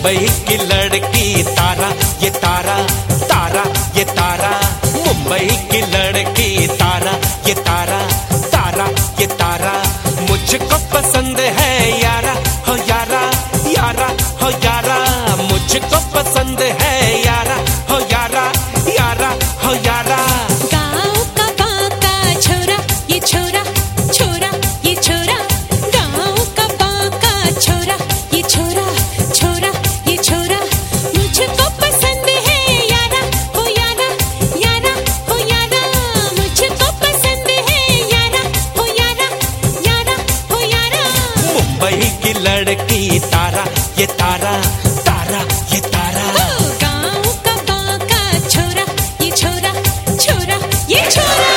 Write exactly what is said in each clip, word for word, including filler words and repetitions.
मुंबई की लड़की तारा, ये तारा तारा ये तारा, मुंबई की लड़की तारा, ये तारा तारा ये तारा, मुझको पसंद है यारा हो यारा, यारा हो यारा, मुझको पसंद है यारा हो यारा, यारा हो यारा। गाँव का बाका छोरा, ये छोरा छोरा ये छोरा, गाँव का बाका छोरा, ये छोरा छोरा ये छोरा, मुझको पसंद है यारा हो यारा, यारा हो यारा, मुझको पसंद है यारा हो यारा, यारा हो यारा। मुंबई की लड़की तारा, ये तारा तारा ये तारा, गाँव का बाका छोरा, ये छोरा छोरा ये छोरा।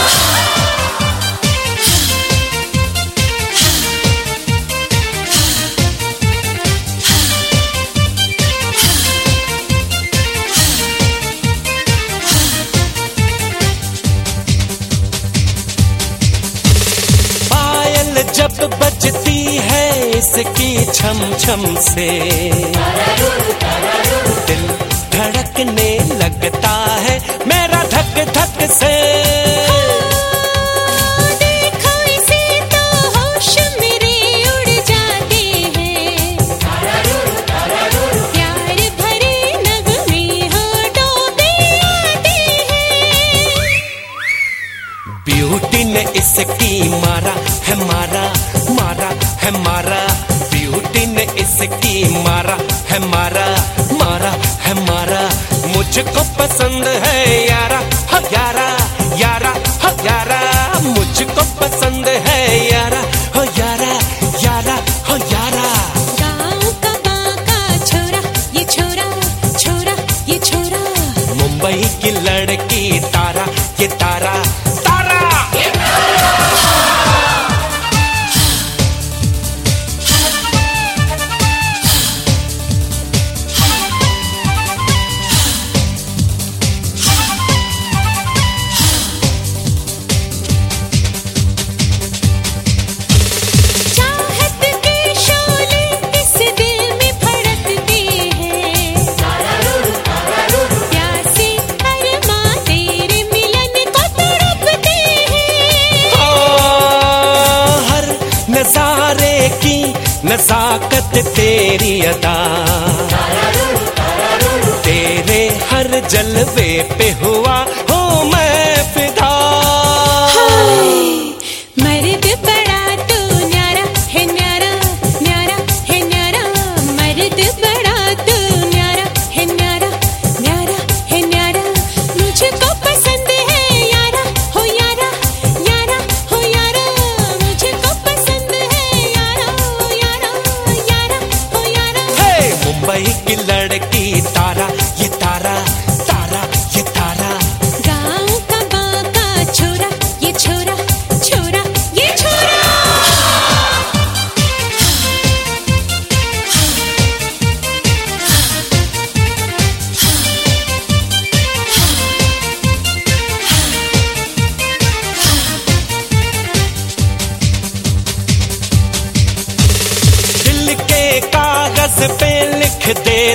पायल जब बजती है इसकी छम छम से, दिल धड़कने लगता है मेरा धक धक से। देखो इसे तो होश मेरे उड़ जाते हैं, प्यार भरे नगमे होठों पे आते हैं। ब्यूटी ने इसकी मारा है मारा, मारा है मारा, ब्यूटी ने इसकी मारा है मारा, मारा है मारा, मुझको पसंद है यारा हो यारा, यारा हो यारा, मुझको पसंद है यारा हो यारा, यारा हो यारा। गाँव का बाका छोरा, ये छोरा छोरा ये छोरा, मुंबई की लड़की तारा, ये तारा तारा। चाहत के शोले इस दिल में भड़कते हैं, प्यासे अरमां तेरे मिलन को तड़पते हैं। ओ, हर नजारे की नजाकत तेरी अदा, तेरे हर जलवे पे हुआ हूँ मैं फिदा। मर्द बड़ा तू न्यारा है, न्यारा न्यारा है न्यारा, मर्द बड़ा तू न्यारा है, न्यारा न्यारा है न्यारा, मुझको पसंद है यारा हो यारा, यारा हो यारा, मुझको पसंद है यारा हो यारा, यारा हो यारा। हे मुंबई की लड़की तारा, ये तारा तारा ये तारा, गाँव का बाका छोरा, ये छोरा छोरा ये छोरा। दिल के कागज पे लिख दे